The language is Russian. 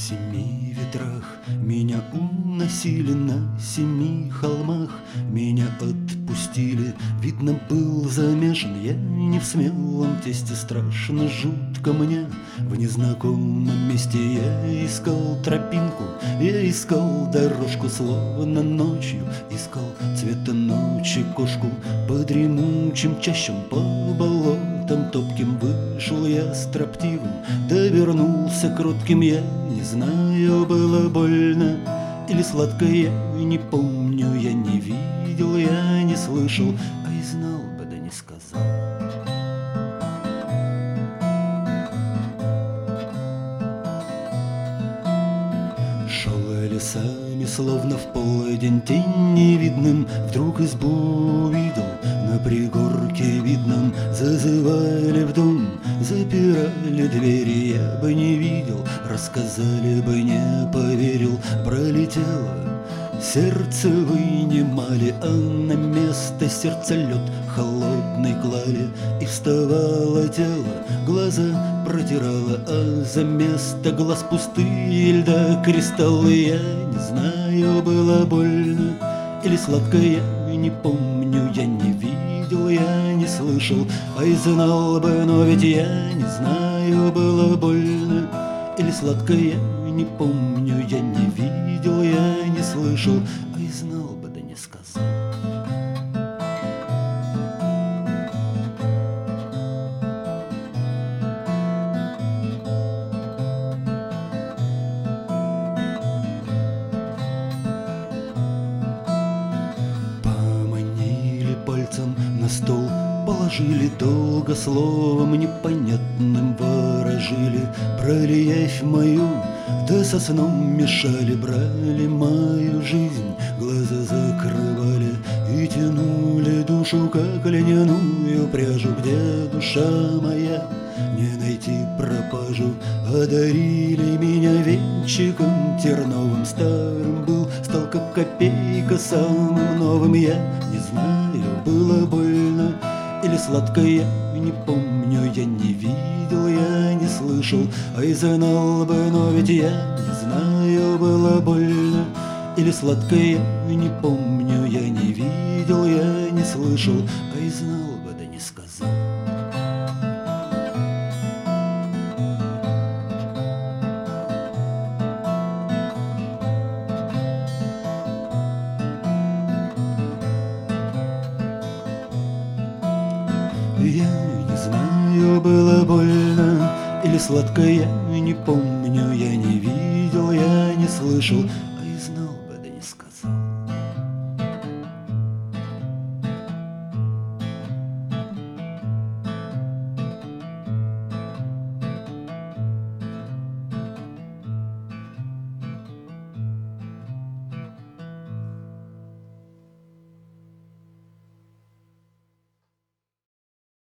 семи ветрах меня уносили, на семи холмах меня отпустили. Видно, был замешан я не в смелом тесте, страшно жутко мне. В незнакомом месте я искал тропинку, я искал дорожку, словно ночью искал цвета ночи кошку. По дремучим чащам, по болотам топким вышел я строптивым, да вернулся кротким. Я не знаю, было больно или сладко, я не помню, я не видел, я не слышал, а и знал бы, да не сказал. Шел я лесами, словно в полдень, тень невидным, вдруг избу увидел на пригорке видном. Зазывали в дом, запирали двери, я бы не видел, рассказали бы, не поверил. Пролетело сердце, вынимали, а на место сердца лед холодный клали. И вставало тело, глаза протирало, а за место глаз пустые льда кристаллы. Я не знаю, было больно или сладко, я не помню, я не видел, я не слышал, а и знал бы, но ведь я не знаю, было больно или сладко, я не помню, я не видел, я не слышал, а и знал бы, да не сказал. Пальцем на стол положили, долго словом непонятным ворожили. Брали явь мою, да со сном мешали, брали мою жизнь, глаза закрывали и тянули душу, как льняную пряжу. Где душа моя, не найти пропажу. Одарили меня венчиком терновым, старым был, стал как копейка самым новым. Я не знаю, было больно или сладко, я не помню, я не видел, я не слышал, а и знал бы, но ведь я не знаю, было больно или сладко, я не помню, я не видел, я не слышал, а и знал бы, да не сказал. Я не знаю, было больно или сладко, я не помню, я не видел, я не слышал,